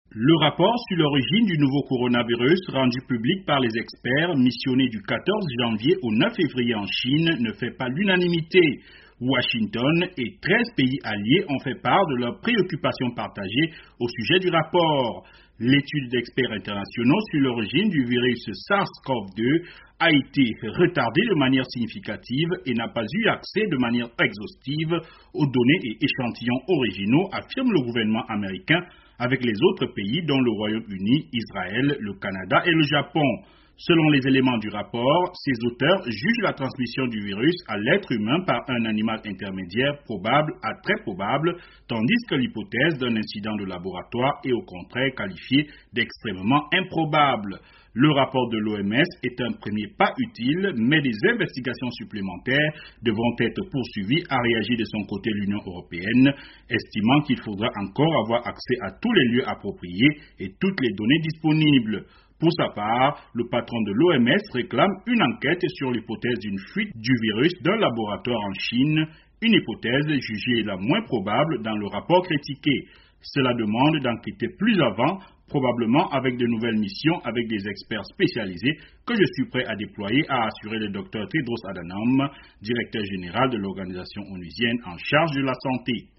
Le rapport sur l'origine du nouveau coronavirus rendu public par les experts missionnés du 14 janvier au 9 février en Chine ne fait pas l'unanimité. Washington et 13 pays alliés ont fait part de leurs préoccupations partagées au sujet du rapport. L'étude d'experts internationaux sur l'origine du virus SARS-CoV-2 a été retardée de manière significative et n'a pas eu accès de manière exhaustive aux données et échantillons originaux, affirme le gouvernement américain, avec les autres pays dont le Royaume-Uni, Israël, le Canada et le Japon. Selon les éléments du rapport, ces auteurs jugent la transmission du virus à l'être humain par un animal intermédiaire probable à très probable, tandis que l'hypothèse d'un incident de laboratoire est au contraire qualifiée d'extrêmement improbable. Le rapport de l'OMS est un premier pas utile, mais des investigations supplémentaires devront être poursuivies, a réagi de son côté l'Union européenne, estimant qu'il faudra encore avoir accès à tous les lieux appropriés et toutes les données disponibles. Pour sa part, le patron de l'OMS réclame une enquête sur l'hypothèse d'une fuite du virus d'un laboratoire en Chine, une hypothèse jugée la moins probable dans le rapport critiqué. Cela demande d'enquêter plus avant, probablement avec de nouvelles missions avec des experts spécialisés que je suis prêt à déployer, a assuré le Dr Tedros Adhanom, directeur général de l'organisation onusienne en charge de la santé.